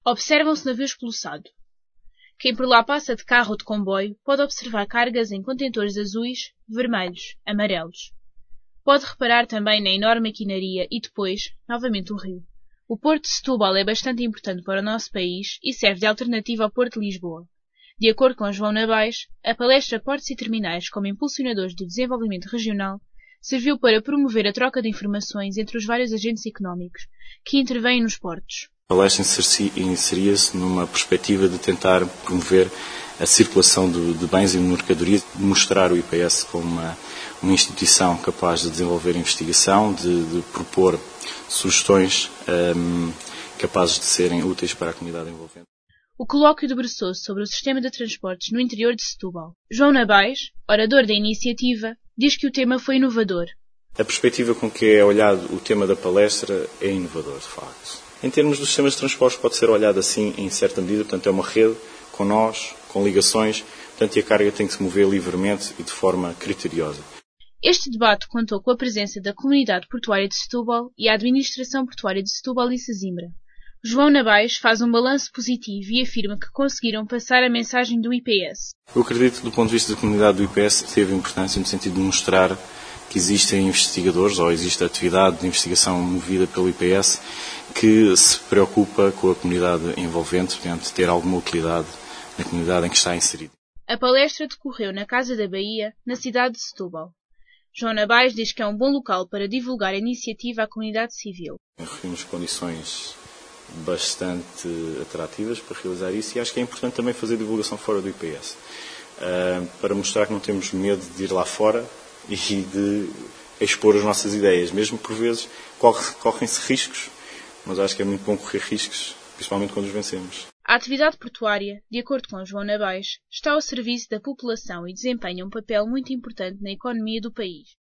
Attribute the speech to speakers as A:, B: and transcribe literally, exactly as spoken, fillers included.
A: Observam-se navios pelo Sado. Quem por lá passa de carro ou de comboio pode observar cargas em contentores azuis, vermelhos, amarelos. Pode reparar também na enorme maquinaria e depois, novamente, o rio. O Porto de Setúbal é bastante importante para o nosso país e serve de alternativa ao Porto de Lisboa. De acordo com João Nabais, a palestra Portos e Terminais como impulsionadores do desenvolvimento regional serviu para promover a troca de informações entre os vários agentes económicos que intervêm nos portos.
B: A palestra inseria-se numa perspectiva de tentar promover a circulação de, de bens e de mercadorias, de mostrar o I P S como uma, uma instituição capaz de desenvolver investigação, de, de propor sugestões um, capazes de serem úteis para a comunidade envolvente.
A: O colóquio debruçou-se sobre o sistema de transportes no interior de Setúbal. João Nabais, orador da iniciativa, diz que o tema foi inovador.
B: A perspectiva com que é olhado o tema da palestra é inovador, de facto. Em termos dos sistemas de transportes, pode ser olhado assim em certa medida, portanto é uma rede com nós, com ligações, portanto e a carga tem que se mover livremente e de forma criteriosa.
A: Este debate contou com a presença da Comunidade Portuária de Setúbal e a Administração Portuária de Setúbal e Sesimbra. João Nabais faz um balanço positivo e afirma que conseguiram passar a mensagem do I P S.
B: Eu acredito que do ponto de vista da comunidade do I P S teve importância no sentido de mostrar que existem investigadores ou existe atividade de investigação movida pelo I P S que se preocupa com a comunidade envolvente, portanto, ter alguma utilidade na comunidade em que está inserido.
A: A palestra decorreu na Casa da Bahia, na cidade de Setúbal. João Nabais diz que é um bom local para divulgar a iniciativa à comunidade civil.
B: Reunimos condições bastante atrativas para realizar isso e acho que é importante também fazer divulgação fora do I P S, uh, para mostrar que não temos medo de ir lá fora e de expor as nossas ideias, mesmo por vezes corre, correm-se riscos, mas acho que é muito bom correr riscos, principalmente quando os vencemos.
A: A atividade portuária, de acordo com João Nabais, está ao serviço da população e desempenha um papel muito importante na economia do país.